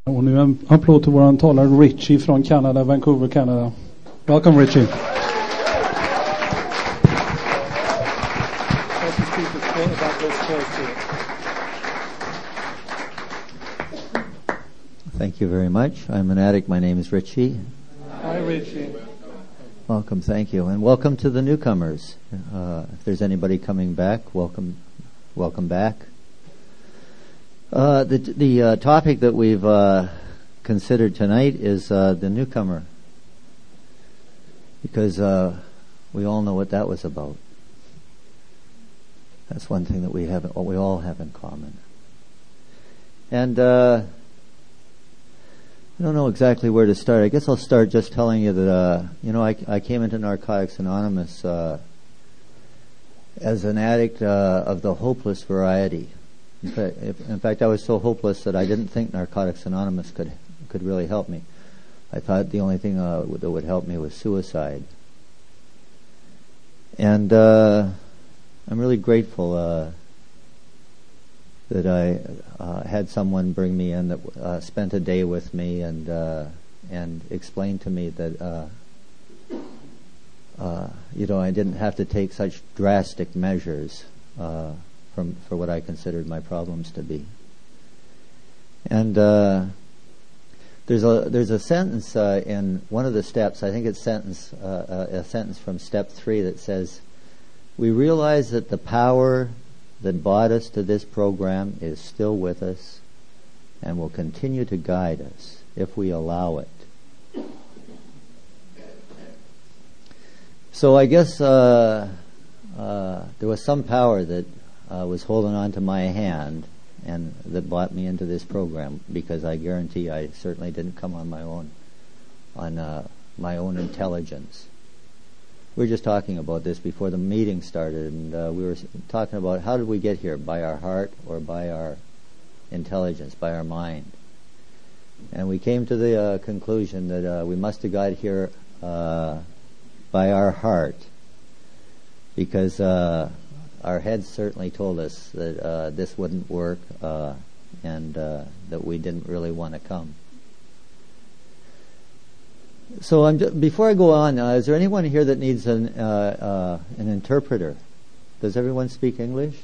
Och nu en applåd till våran talare Richie från Kanada, Vancouver, Kanada. Welcome, Richie. Thank you very much. I'm an addict. My name is Richie. Hi, Richie. Welcome, thank you. And welcome to the newcomers. If there's anybody coming back, welcome back. The topic that we've considered tonight is the newcomer, because we all know what that was about. That's one thing that we all have in common. And I don't know exactly where to start. I guess I'll start just telling you that I came into Narcotics Anonymous as an addict of the hopeless variety. In fact, I was so hopeless that I didn't think Narcotics Anonymous could really help me. I thought the only thing that would help me was suicide. And I'm really grateful that I had someone bring me in that spent a day with me and explained to me that I didn't have to take such drastic measures for what I considered my problems to be. And there's a sentence in one of the steps. I think it's a sentence from step 3 that says, "We realize that the power that brought us to this program is still with us and will continue to guide us if we allow it." So I guess there was some power that was holding on to my hand and that brought me into this program, because I guarantee I certainly didn't come on my own intelligence. We were just talking about this before the meeting started, and we were talking about how did we get here, by our heart or by our intelligence, by our mind. And we came to the conclusion that we must have got here by our heart, because our heads certainly told us that this wouldn't work and that we didn't really want to come. So before I go on, is there anyone here that needs an interpreter? Does everyone speak English?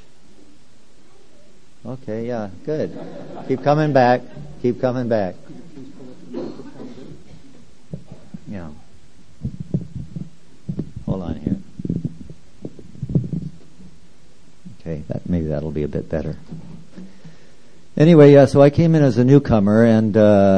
Okay, yeah, good. Keep coming back. Keep coming back. Yeah. Hold on here. Okay, maybe that'll be a bit better. Anyway, yeah. So I came in as a newcomer, and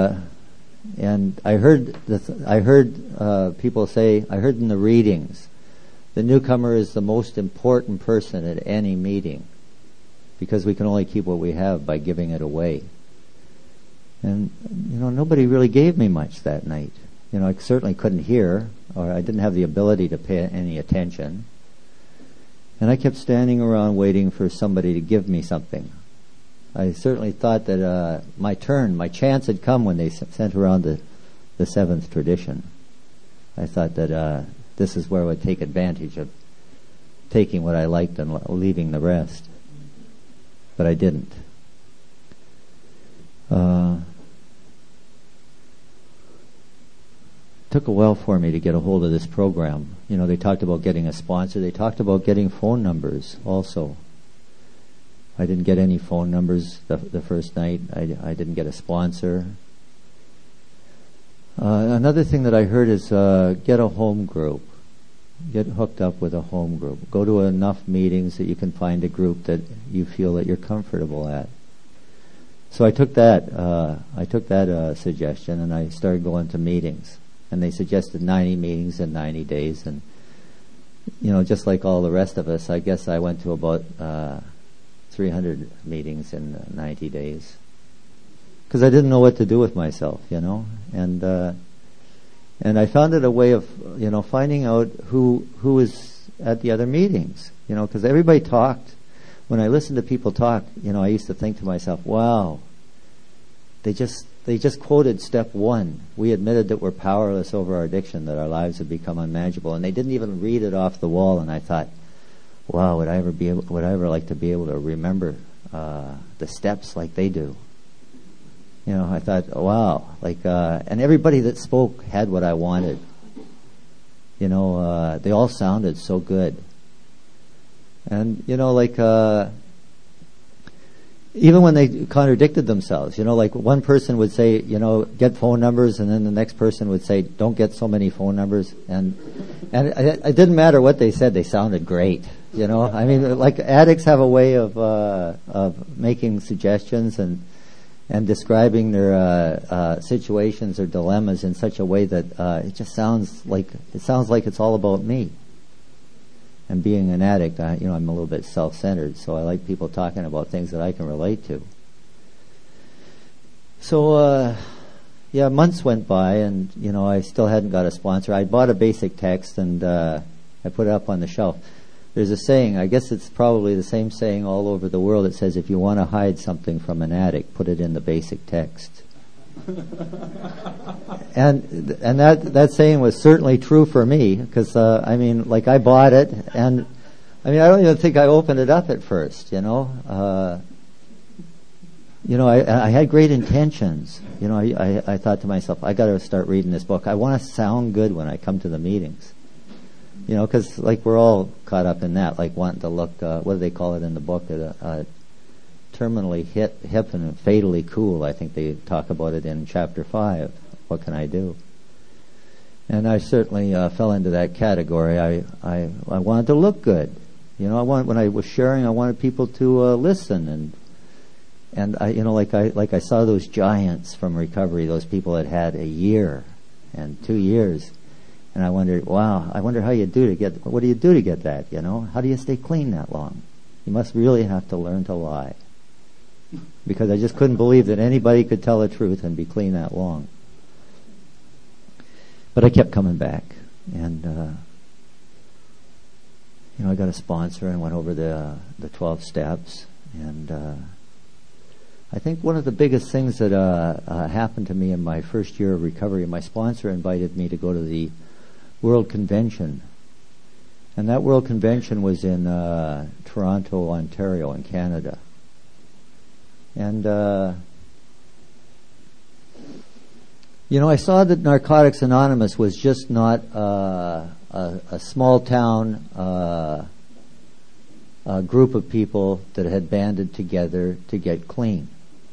I heard people say, I heard in the readings, the newcomer is the most important person at any meeting, because we can only keep what we have by giving it away. And nobody really gave me much that night. I certainly couldn't hear, or I didn't have the ability to pay any attention. And I kept standing around waiting for somebody to give me something. I certainly thought that my chance had come when they sent around the 7th tradition. I thought that this is where I would take advantage of taking what I liked and leaving the rest. But I didn't. It took a while for me to get a hold of this program. They talked about getting a sponsor. They talked about getting phone numbers also. I didn't get any phone numbers the first night. I didn't get a sponsor. Another thing that I heard is get a home group. Get hooked up with a home group. Go to enough meetings that you can find a group that you feel that you're comfortable at. So I took that suggestion, and I started going to meetings. And they suggested 90 meetings in 90 days. And, just like all the rest of us, I guess I went to about 300 meetings in 90 days. Because I didn't know what to do with myself, And I found it a way of, finding out who was at the other meetings. Because everybody talked. When I listened to people talk, I used to think to myself, wow, they just quoted step 1. We admitted that we're powerless over our addiction, that our lives have become unmanageable, and they didn't even read it off the wall. And I thought, wow, would I ever like to be able to remember the steps like they do? I thought, wow, and everybody that spoke had what I wanted. They all sounded so good. And, even when they contradicted themselves, one person would say, get phone numbers, and then the next person would say, don't get so many phone numbers. And it didn't matter what they said, they sounded great. I mean, addicts have a way of making suggestions and describing their situations or dilemmas in such a way that it just sounds like it's all about me. And being an addict, I'm a little bit self-centered, so I like people talking about things that I can relate to. So, months went by, and I still hadn't got a sponsor. I bought a basic text, and I put it up on the shelf. There's a saying, I guess it's probably the same saying all over the world. It says, if you want to hide something from an addict, put it in the basic text. and that saying was certainly true for me, because I bought it, and I don't even think I opened it up at first. I had great intentions. I thought to myself, I got to start reading this book. I want to sound good when I come to the meetings. Because we're all caught up in that, wanting to look, what do they call it in the book, terminally hip and fatally cool. I think they talk about it in chapter 5. What can I do? And I certainly fell into that category. I wanted to look good. When I was sharing, I wanted people to listen, and I saw those giants from recovery, those people that had a year and 2 years. And I wondered, wow, what do you do to get that, How do you stay clean that long? You must really have to learn to lie. Because I just couldn't believe that anybody could tell the truth and be clean that long. But I kept coming back. And, I got a sponsor and went over the 12 steps. And I think one of the biggest things that happened to me in my first year of recovery, my sponsor invited me to go to the World Convention. And that World Convention was in Toronto, Ontario, in Canada. And, I saw that Narcotics Anonymous was just not a small town group of people that had banded together to get clean.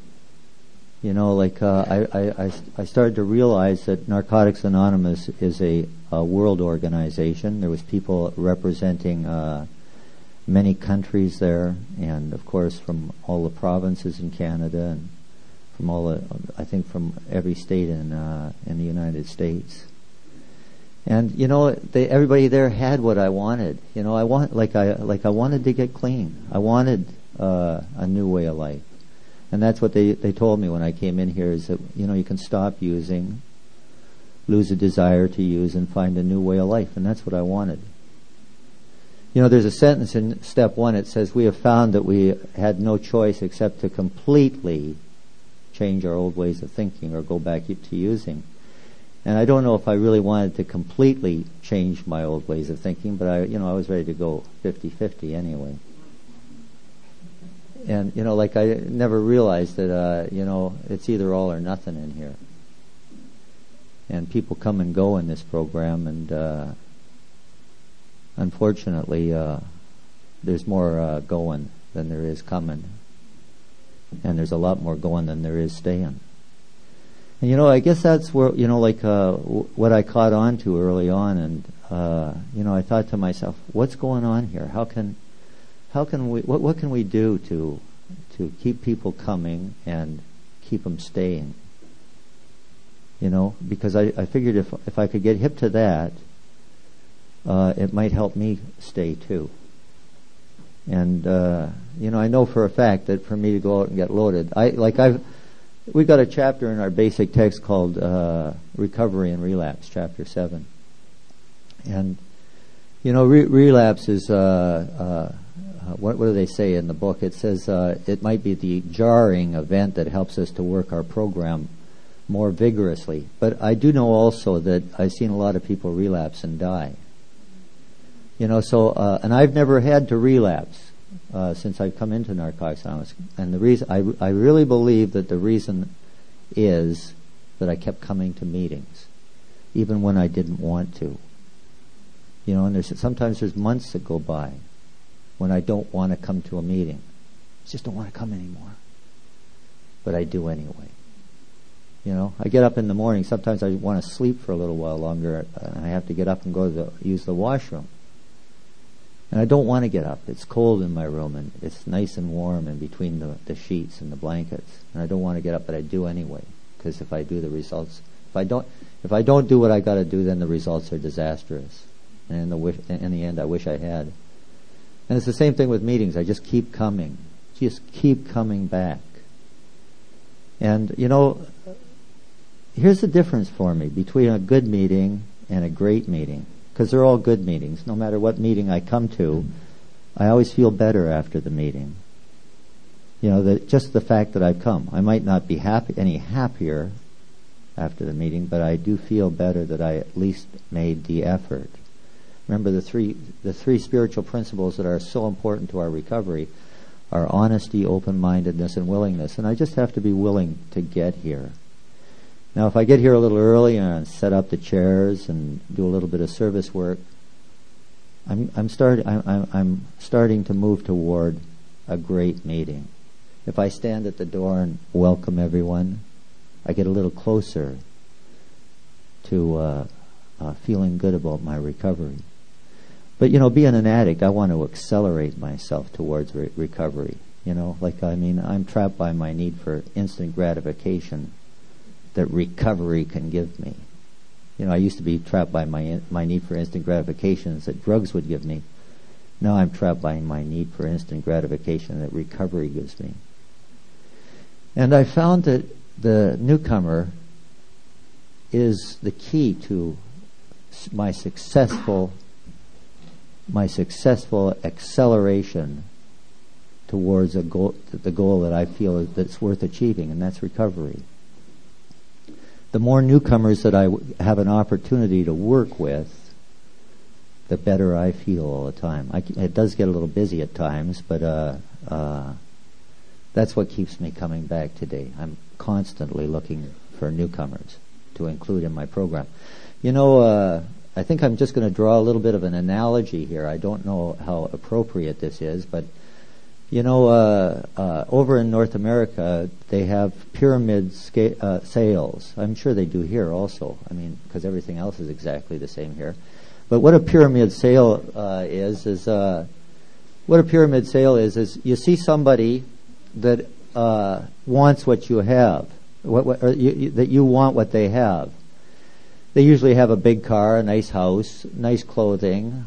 I started to realize that Narcotics Anonymous is a world organization. There was people representing many countries there, and of course from all the provinces in Canada, and from every state in the United States. And everybody there had what I wanted. I wanted to get clean. I wanted a new way of life. And that's what they told me when I came in here, is that, you can stop using, lose a desire to use, and find a new way of life. And that's what I wanted. There's a sentence in step 1. It says, we have found that we had no choice except to completely change our old ways of thinking or go back to using. And I don't know if I really wanted to completely change my old ways of thinking, but I was ready to go 50-50 anyway. And, I never realized that, it's either all or nothing in here. And people come and go in this program, and unfortunately, there's more going than there is coming. And there's a lot more going than there is staying. And, I guess that's where, what I caught on to early on. And, I thought to myself, what's going on here? What can we do to keep people coming and keep them staying? Because I figured if I could get hip to that, it might help me stay too. And I know for a fact that for me to go out and get loaded, we've got a chapter in our basic text called Recovery and Relapse, chapter 7. And relapse is what do they say in the book? It says it might be the jarring event that helps us to work our program more vigorously. But I do know also that I've seen a lot of people relapse and die. And I've never had to relapse since I've come into Narcotics Anonymous. And the reason I really believe that the reason is that I kept coming to meetings, even when I didn't want to. You know, and sometimes there's months that go by when I don't want to come to a meeting. I just don't want to come anymore. But I do anyway. You know, I get up in the morning. Sometimes I want to sleep for a little while longer, and I have to get up and go to use the washroom. And I don't want to get up. It's cold in my room, and it's nice and warm in between the sheets and the blankets. And I don't want to get up, but I do anyway. Because if I do, the results. If I don't do what I got to do, then the results are disastrous. And in the end, I wish I had. And it's the same thing with meetings. I just keep coming. Just keep coming back. And, you know, here's the difference for me between a good meeting and a great meeting. Because they're all good meetings. No matter what meeting I come to, I always feel better after the meeting. You know, just the fact that I've come. I might not be any happier after the meeting, but I do feel better that I at least made the effort. Remember, the three spiritual principles that are so important to our recovery are honesty, open-mindedness, and willingness. And I just have to be willing to get here. Now, if I get here a little early and set up the chairs and do a little bit of service work, I'm starting to move toward a great meeting. If I stand at the door and welcome everyone, I get a little closer to feeling good about my recovery. But, you know, being an addict, I want to accelerate myself towards recovery. You know, I'm trapped by my need for instant gratification that recovery can give me. You know, I used to be trapped by my need for instant gratifications that drugs would give me. Now I'm trapped by my need for instant gratification that recovery gives me. And I found that the newcomer is the key to my successful acceleration towards the goal that I feel that's worth achieving, and that's recovery. The more newcomers that I have an opportunity to work with, the better I feel all the time. It does get a little busy at times, but that's what keeps me coming back today. I'm constantly looking for newcomers to include in my program. You know, I think I'm just going to draw a little bit of an analogy here. I don't know how appropriate this is, but you know, over in North America, they have pyramid sales. I'm sure they do here also. I mean, because everything else is exactly the same here. But what a pyramid sale is you see somebody that wants what you have, that you want what they have. They usually have a big car, a nice house, nice clothing,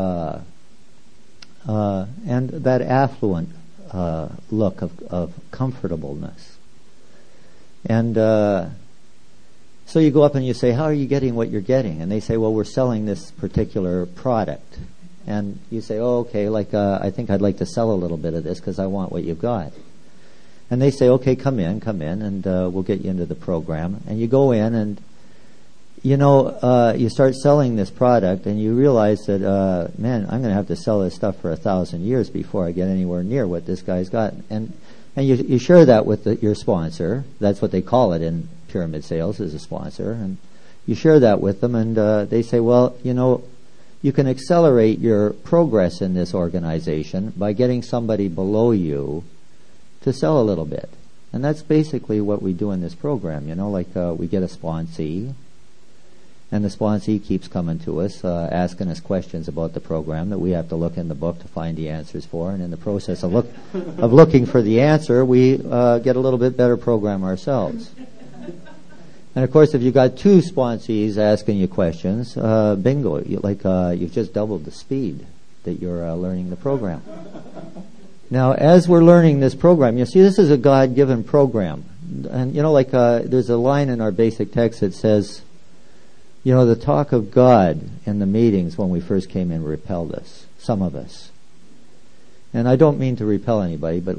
and that affluent look of comfortableness. And so you go up and you say, how are you getting what you're getting? And they say, well, we're selling this particular product. And you say, oh, okay, I think I'd like to sell a little bit of this because I want what you've got. And they say, okay, come in, and we'll get you into the program. And you go in and you know, you start selling this product and you realize that, man, I'm going to have to sell this stuff for 1,000 years before I get anywhere near what this guy's got. And you share that with your sponsor. That's what they call it in pyramid sales, is a sponsor. And you share that with them, and they say, well, you know, you can accelerate your progress in this organization by getting somebody below you to sell a little bit. And that's basically what we do in this program. You know, we get a sponsee. And the sponsee keeps coming to us, asking us questions about the program that we have to look in the book to find the answers for. And in the process of looking for the answer, we get a little bit better program ourselves. And of course, if you've got two sponsees asking you questions, bingo, you've just doubled the speed that you're learning the program. Now, as we're learning this program, you see, this is a God-given program. And, you know, there's a line in our basic text that says, you know, the talk of God in the meetings when we first came in repelled us, some of us. And I don't mean to repel anybody, but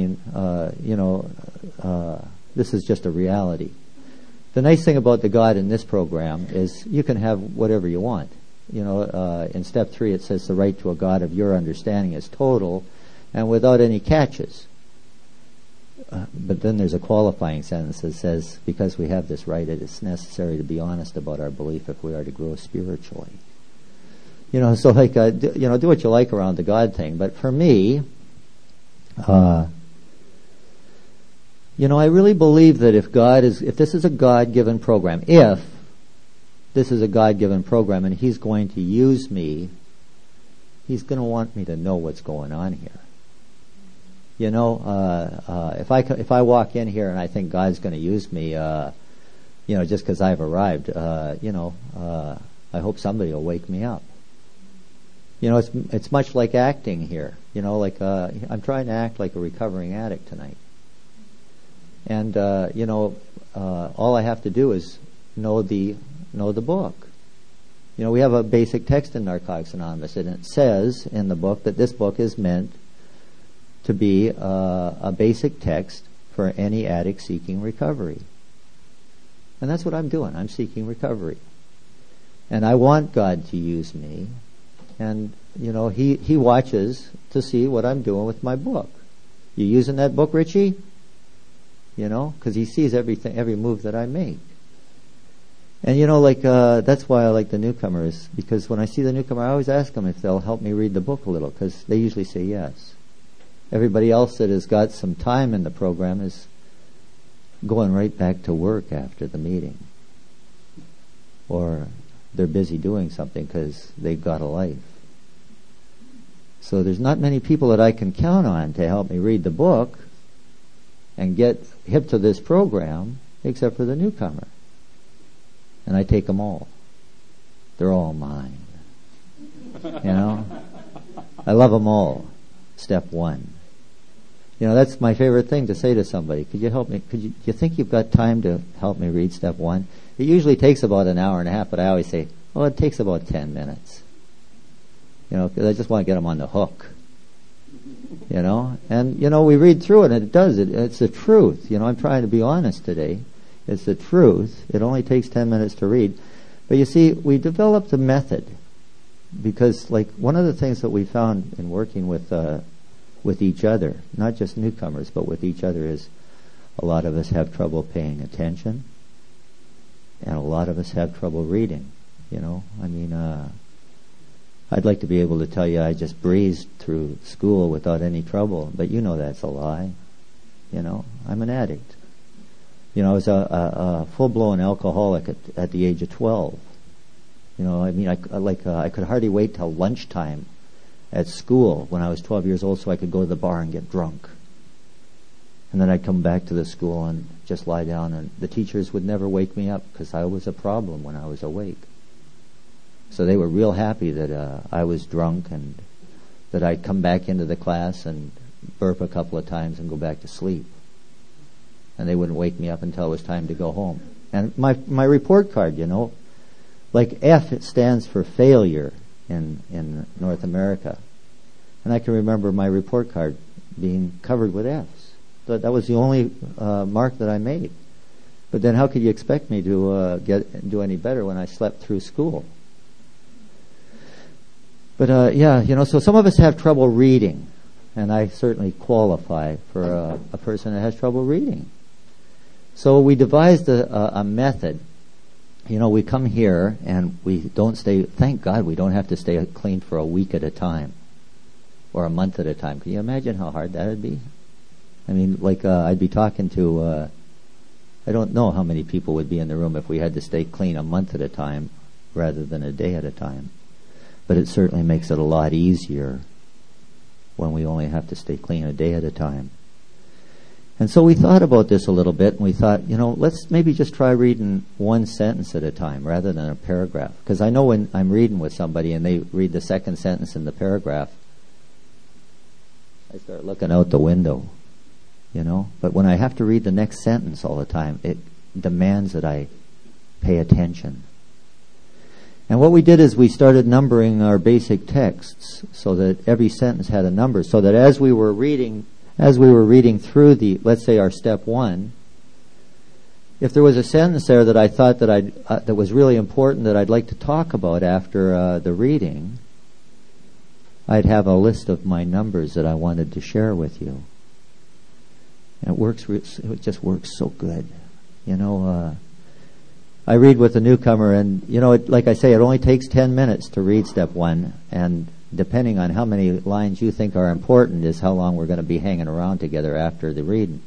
this is just a reality. The nice thing about the God in this program is you can have whatever you want. You know, in step 3 it says the right to a God of your understanding is total and without any catches. but then there's a qualifying sentence that says, because we have this right, it is necessary to be honest about our belief if we are to grow spiritually. So like, do what you like around the God thing. But for me, I really believe that if this is a God-given program, if this is a God-given program and He's going to use me, He's going to want me to know what's going on here. If I walk in here and I think God's going to use me, just because I've arrived, I hope somebody will wake me up. It's much like acting here. I'm trying to act like a recovering addict tonight. And, all I have to do is know the book. We have a basic text in Narcotics Anonymous, and it says in the book that this book is meant to be a basic text for any addict seeking recovery. And that's what I'm doing. I'm seeking recovery. And I want God to use me. And, He watches to see what I'm doing with my book. You using that book, Richie? Because He sees every move that I make. And, that's why I like the newcomers, because when I see the newcomer, I always ask them if they'll help me read the book a little, because they usually say yes. Everybody else that has got some time in the program is going right back to work after the meeting. Or they're busy doing something because they've got a life. So there's not many people that I can count on to help me read the book and get hip to this program, except for the newcomer. And I take them all. They're all mine. I love them all. Step one. That's my favorite thing to say to somebody. Could you help me? Do you think you've got time to help me read step one? It usually takes about an hour and a half, but I always say, it takes about 10 minutes. Because I just want to get them on the hook. And, we read through it and it does. It's the truth. I'm trying to be honest today. It's the truth. It only takes 10 minutes to read. But you see, we developed a method because, one of the things that we found in working with each other, not just newcomers, but with each other, is a lot of us have trouble paying attention, and a lot of us have trouble reading. I'd like to be able to tell you I just breezed through school without any trouble, but that's a lie. I'm an addict. I was a full-blown alcoholic at the age of 12. I could hardly wait till lunchtime at school when I was 12 years old so I could go to the bar and get drunk. And then I'd come back to the school and just lie down, and the teachers would never wake me up because I was a problem when I was awake. So they were real happy that I was drunk and that I'd come back into the class and burp a couple of times and go back to sleep. And they wouldn't wake me up until it was time to go home. And my report card, F, it stands for failure in North America. And I can remember my report card being covered with F's. That was the only mark that I made. But then how could you expect me to do any better when I slept through school? But so some of us have trouble reading, and I certainly qualify for a person that has trouble reading. So we devised a method. We come here and we don't stay, thank God we don't have to stay clean for a week at a time or a month at a time. Can you imagine how hard that would be? I'd be talking to, I don't know how many people would be in the room if we had to stay clean a month at a time rather than a day at a time. But it certainly makes it a lot easier when we only have to stay clean a day at a time. And so we thought about this a little bit, and we thought, let's maybe just try reading one sentence at a time rather than a paragraph. Because I know when I'm reading with somebody and they read the second sentence in the paragraph, I start looking out the window, But when I have to read the next sentence all the time, it demands that I pay attention. And what we did is we started numbering our basic texts so that every sentence had a number, so that as we were reading through let's say our step one, if there was a sentence there that I thought that was really important that I'd like to talk about after the reading, I'd have a list of my numbers that I wanted to share with you. And it just works so good. I read with a newcomer, and like I say, it only takes 10 minutes to read step 1, and depending on how many lines you think are important is how long we're going to be hanging around together after the reading.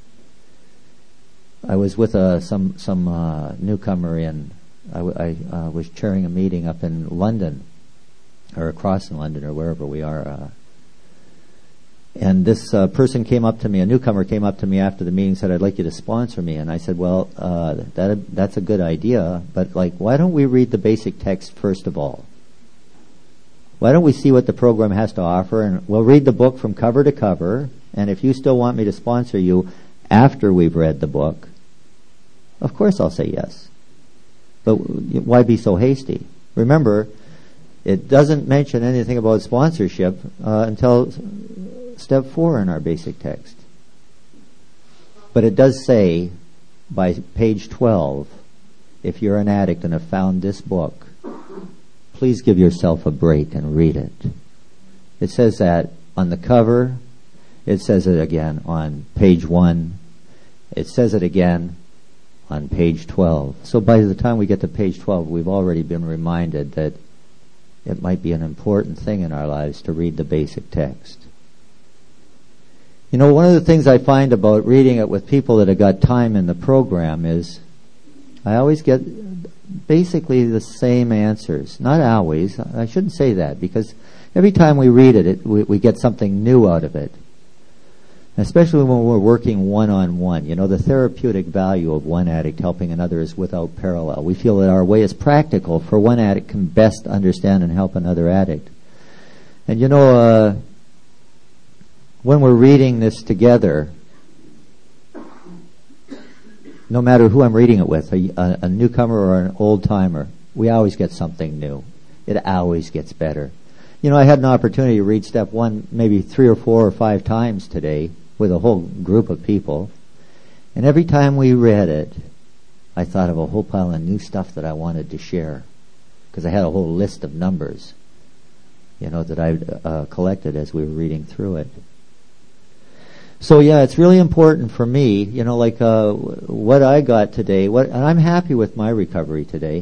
I was with some newcomer I was chairing a meeting up in London, or across in London, or wherever we are. And this person came up to me, a newcomer came up to me after the meeting and said, "I'd like you to sponsor me." And I said, "Well, that's a good idea, but why don't we read the basic text first of all? Why don't we see what the program has to offer, and we'll read the book from cover to cover, and if you still want me to sponsor you after we've read the book, of course I'll say yes. But why be so hasty?" Remember, it doesn't mention anything about sponsorship until step 4 in our basic text. But it does say, by page 12, if you're an addict and have found this book, please give yourself a break and read it. It says that on the cover. It says it again on page 1. It says it again on page 12. So by the time we get to page 12, we've already been reminded that it might be an important thing in our lives to read the basic text. One of the things I find about reading it with people that have got time in the program is I always get basically the same answers. Not always. I shouldn't say that, because every time we read it, we get something new out of it. Especially when we're working one-on-one. The therapeutic value of one addict helping another is without parallel. We feel that our way is practical, for one addict can best understand and help another addict. And when we're reading this together, no matter who I'm reading it with, a newcomer or an old-timer, we always get something new. It always gets better. I had an opportunity to read step 1 maybe 3 or 4 or 5 times today with a whole group of people. And every time we read it, I thought of a whole pile of new stuff that I wanted to share, because I had a whole list of numbers, that I collected as we were reading through it. So yeah, it's really important for me, what I got today, and I'm happy with my recovery today.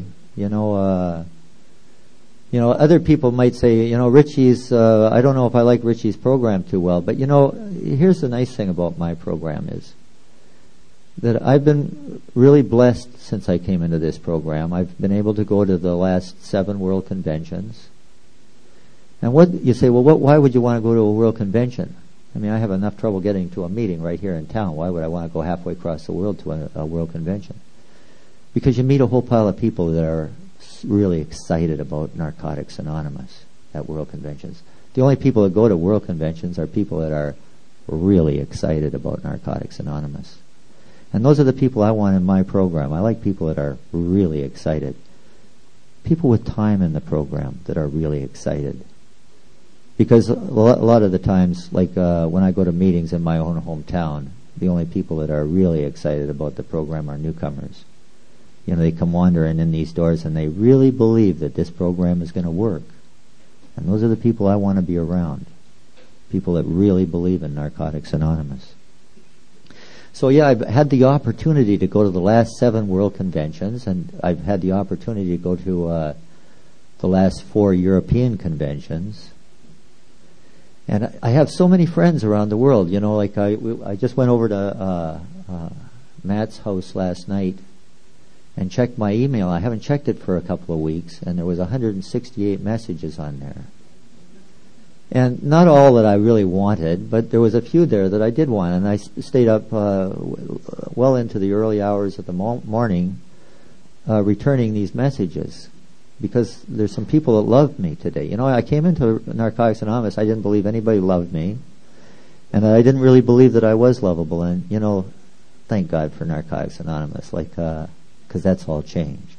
Other people might say, Richie's, I don't know if I like Richie's program too well, but here's the nice thing about my program is that I've been really blessed since I came into this program. I've been able to go to the last 7 world conventions. And what you say, well, why would you want to go to a world convention? I mean, I have enough trouble getting to a meeting right here in town. Why would I want to go halfway across the world to a world convention? Because you meet a whole pile of people that are really excited about Narcotics Anonymous at world conventions. The only people that go to world conventions are people that are really excited about Narcotics Anonymous. And those are the people I want in my program. I like people that are really excited. People with time in the program that are really excited. Because a lot of the times, when I go to meetings in my own hometown, the only people that are really excited about the program are newcomers. They come wandering in these doors and they really believe that this program is going to work. And those are the people I want to be around. People that really believe in Narcotics Anonymous. So yeah, I've had the opportunity to go to the last 7 world conventions, and I've had the opportunity to go to the last 4 European conventions. And I have so many friends around the world. I just went over to Matt's house last night and checked my email. I haven't checked it for a couple of weeks, and there was 168 messages on there. And not all that I really wanted, but there was a few there that I did want, and I stayed up well into the early hours of the morning returning these messages, because there's some people that loved me today. I came into Narcotics Anonymous, I didn't believe anybody loved me, and I didn't really believe that I was lovable, and thank God for Narcotics Anonymous, because that's all changed.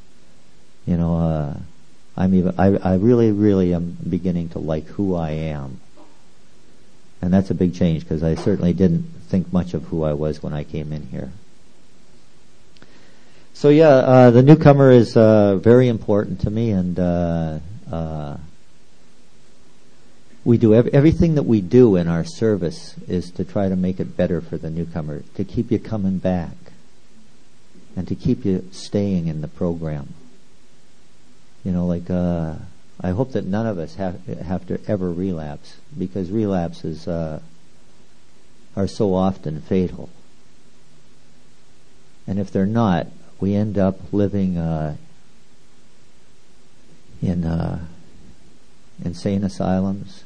I really, really am beginning to like who I am. And that's a big change, because I certainly didn't think much of who I was when I came in here. So yeah, the newcomer is very important to me, and we do everything that we do in our service is to try to make it better for the newcomer, to keep you coming back, and to keep you staying in the program. I hope that none of us have to ever relapse, because relapses are so often fatal. And if they're not, we end up living in insane asylums,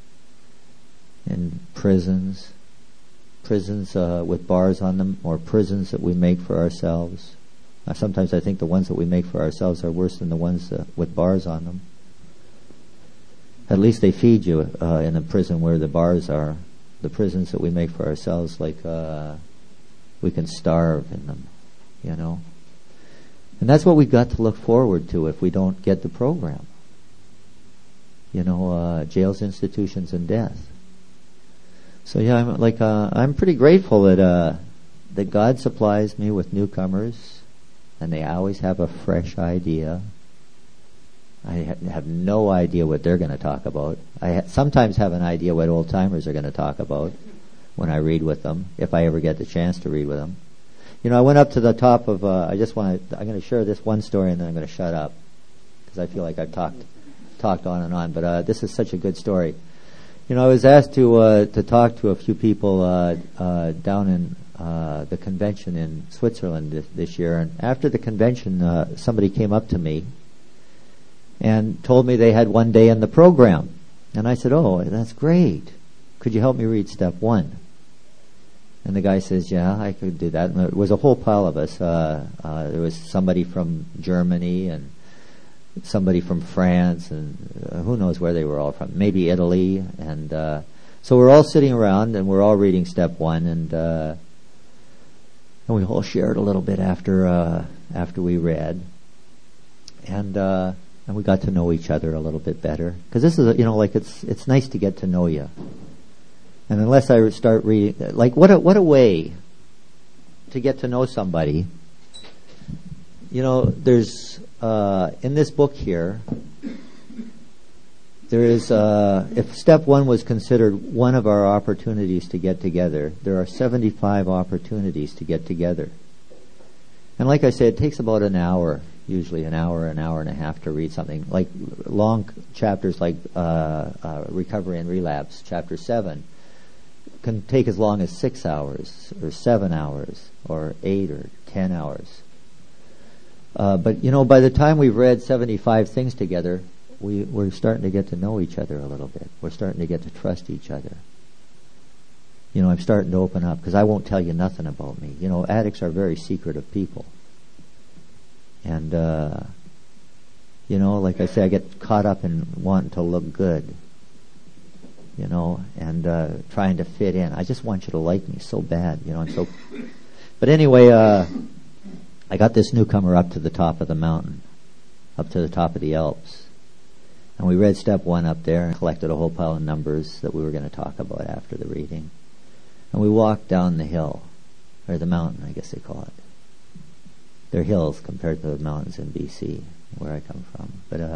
in prisons with bars on them, or prisons that we make for ourselves. Sometimes I think the ones that we make for ourselves are worse than the ones with bars on them. At least they feed you in a prison where the bars are. The prisons that we make for ourselves, we can starve in them, And that's what we've got to look forward to if we don't get the program. Jails, institutions, and death. So I'm pretty grateful that God supplies me with newcomers, and they always have a fresh idea. I have no idea what they're going to talk about. I sometimes have an idea what old timers are going to talk about when I read with them, if I ever get the chance to read with them. I went up to the top of. I'm going to share this one story, and then I'm going to shut up because I feel like I've talked on and on. But this is such a good story. I was asked to talk to a few people down in the convention in Switzerland this year, and after the convention, somebody came up to me and told me they had one day in the program. And I said, "Oh, that's great. Could you help me read step 1? And the guy says, "Yeah, I could do that." And it was a whole pile of us. There was somebody from Germany and somebody from France, and who knows where they were all from. Maybe Italy. And so we're all sitting around, and we're all reading step 1, and we all shared a little bit after we read. And we got to know each other a little bit better, because this is it's nice to get to know you. And unless I start reading, what a way to get to know somebody. There's in this book here, there is if step 1 was considered one of our opportunities to get together, there are 75 opportunities to get together. And like I said, it takes about an hour. Usually an hour and a half to read something. Like long chapters like Recovery and Relapse, Chapter 7, can take as long as 6 hours, or 7 hours, or 8 or 10 hours. But by the time we've read 75 things together, we're starting to get to know each other a little bit. We're starting to get to trust each other. I'm starting to open up, because I won't tell you nothing about me. Addicts are very secretive people. And, like I say, I get caught up in wanting to look good, and trying to fit in. I just want you to like me so bad, But anyway, I got this newcomer up to the top of the mountain, up to the top of the Alps. And we read step 1 up there and collected a whole pile of numbers that we were going to talk about after the reading. And we walked down the hill, or the mountain, I guess they call it. They're hills compared to the mountains in BC, where I come from.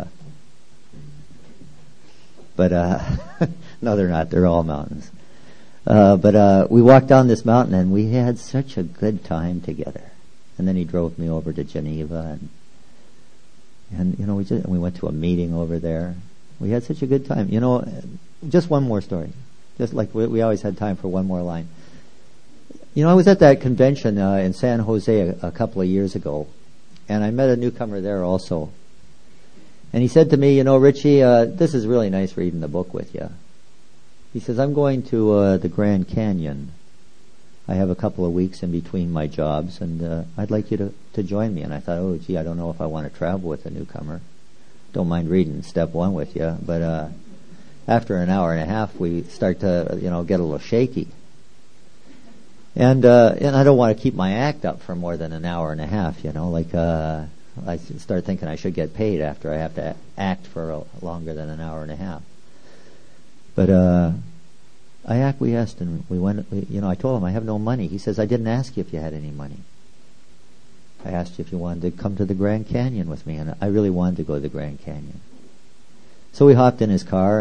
But no, they're not. They're all mountains. But we walked down this mountain, and we had such a good time together. And then he drove me over to Geneva, and we went to a meeting over there. We had such a good time. Just one more story. Just like we always had time for one more line. I was at that convention in San Jose a couple of years ago, and I met a newcomer there also. And he said to me, "Richie, this is really nice reading the book with you." He says, "I'm going to the Grand Canyon. I have a couple of weeks in between my jobs, and I'd like you to join me." And I thought, "Oh, gee, I don't know if I want to travel with a newcomer. Don't mind reading step 1 with you." But after an hour and a half, we start to, get a little shaky. And I don't want to keep my act up for more than an hour and a half, I start thinking I should get paid after I have to act for longer than an hour and a half. But I acquiesced, and we went, I told him I have no money. He says, "I didn't ask you if you had any money. I asked you if you wanted to come to the Grand Canyon with me," and I really wanted to go to the Grand Canyon. So we hopped in his car, and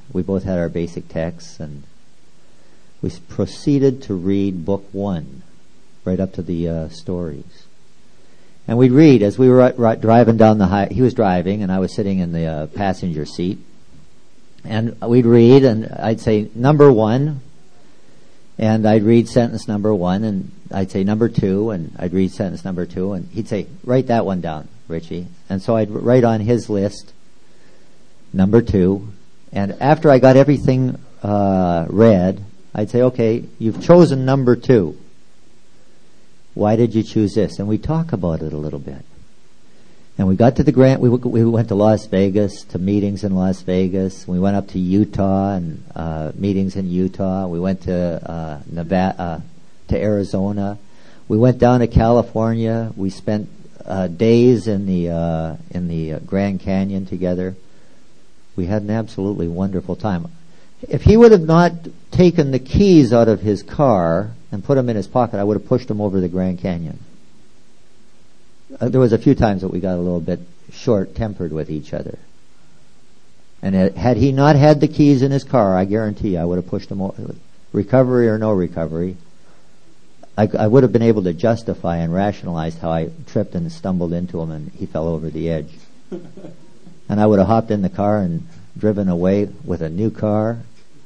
we both had our basic texts, and we proceeded to read book 1, right up to the stories. And we'd read as we were driving down the highway. He was driving, and I was sitting in the passenger seat. And we'd read, and I'd say number 1, and I'd read sentence number 1, and I'd say number 2, and I'd read sentence number 2, and he'd say, write that one down, Richie. And so I'd write on his list number 2, and after I got everything read, I'd say, okay, you've chosen number 2. Why did you choose this? And we talk about it a little bit. And we got to the we went to Las Vegas, to meetings in Las Vegas. We went up to Utah and meetings in Utah. We went to Nevada, to Arizona. We went down to California. We spent days in the Grand Canyon together. We had an absolutely wonderful time. If he would have not taken the keys out of his car and put them in his pocket, I would have pushed him over the Grand Canyon. There was a few times that we got a little bit short-tempered with each other. And had he not had the keys in his car, I guarantee I would have pushed him over. Recovery or no recovery, I would have been able to justify and rationalize how I tripped and stumbled into him and he fell over the edge. And I would have hopped in the car and driven away with a new car.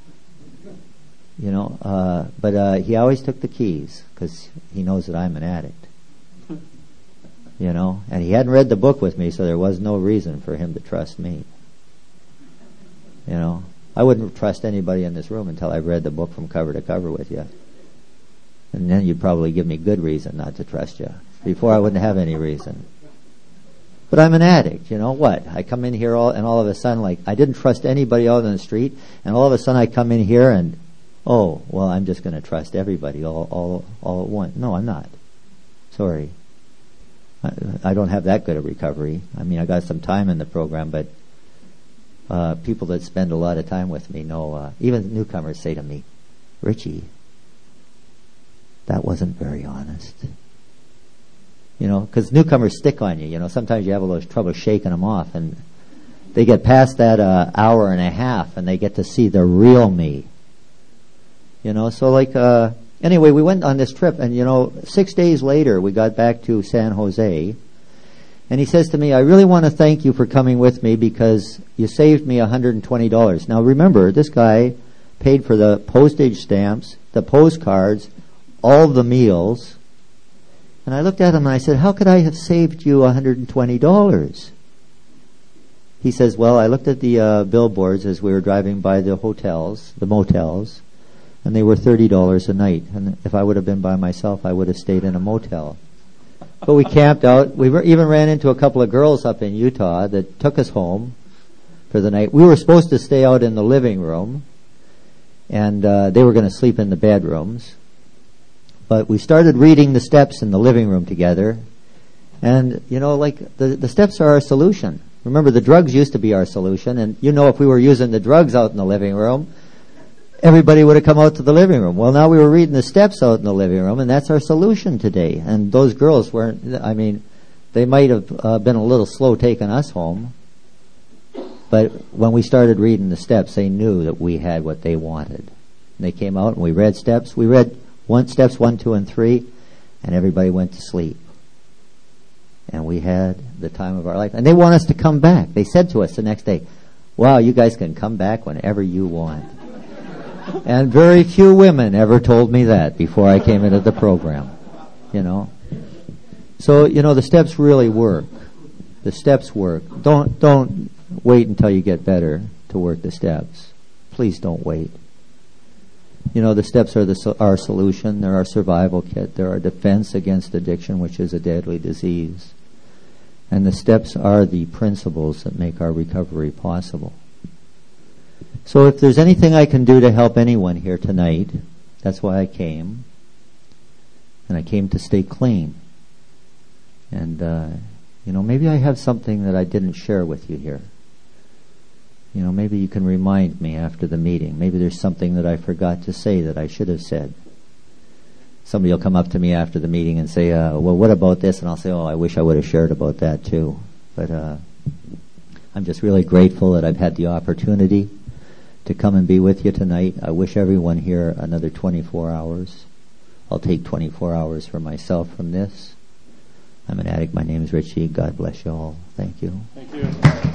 But he always took the keys because he knows that I'm an addict. And he hadn't read the book with me, so there was no reason for him to trust me. I wouldn't trust anybody in this room until I've read the book from cover to cover with you. And then you'd probably give me good reason not to trust you. Before I wouldn't have any reason. But I'm an addict, what? I come in here and all of a sudden, I didn't trust anybody out on the street, and all of a sudden I come in here and, I'm just going to trust everybody all at once. No, I'm not. Sorry. I don't have that good a recovery. I mean, I got some time in the program, but people that spend a lot of time with me know, even newcomers say to me, Richie, that wasn't very honest. Because newcomers stick on you. Sometimes you have a little trouble shaking them off, and they get past that hour and a half, and they get to see the real me. So anyway, we went on this trip, and 6 days later, we got back to San Jose, and he says to me, I really want to thank you for coming with me because you saved me $120. Now remember, this guy paid for the postage stamps, the postcards, all the meals. And I looked at him and I said, how could I have saved you $120? He says, well, I looked at the billboards as we were driving by the motels, and they were $30 a night. And if I would have been by myself, I would have stayed in a motel. But we camped out. We even ran into a couple of girls up in Utah that took us home for the night. We were supposed to stay out in the living room, and they were going to sleep in the bedrooms. But we started reading the steps in the living room together. And, the steps are our solution. Remember, the drugs used to be our solution. And, if we were using the drugs out in the living room, everybody would have come out to the living room. Well, now we were reading the steps out in the living room, and that's our solution today. And those girls they might have been a little slow taking us home. But when we started reading the steps, they knew that we had what they wanted. And they came out and we read steps. We read steps 1, 2, and 3, and everybody went to sleep. And we had the time of our life. And they want us to come back. They said to us the next day, wow, you guys can come back whenever you want. And very few women ever told me that before I came into the program. So, the steps really work. The steps work. Don't wait until you get better to work the steps. Please don't wait. The steps are our solution. They're our survival kit. They're our defense against addiction, which is a deadly disease. And the steps are the principles that make our recovery possible. So if there's anything I can do to help anyone here tonight, that's why I came. And I came to stay clean. And, maybe I have something that I didn't share with you here. Maybe you can remind me after the meeting. Maybe there's something that I forgot to say that I should have said. Somebody will come up to me after the meeting and say, well, what about this? And I'll say, I wish I would have shared about that too. But I'm just really grateful that I've had the opportunity to come and be with you tonight. I wish everyone here another 24 hours. I'll take 24 hours for myself from this. I'm an addict. My name is Richie. God bless you all. Thank you. Thank you.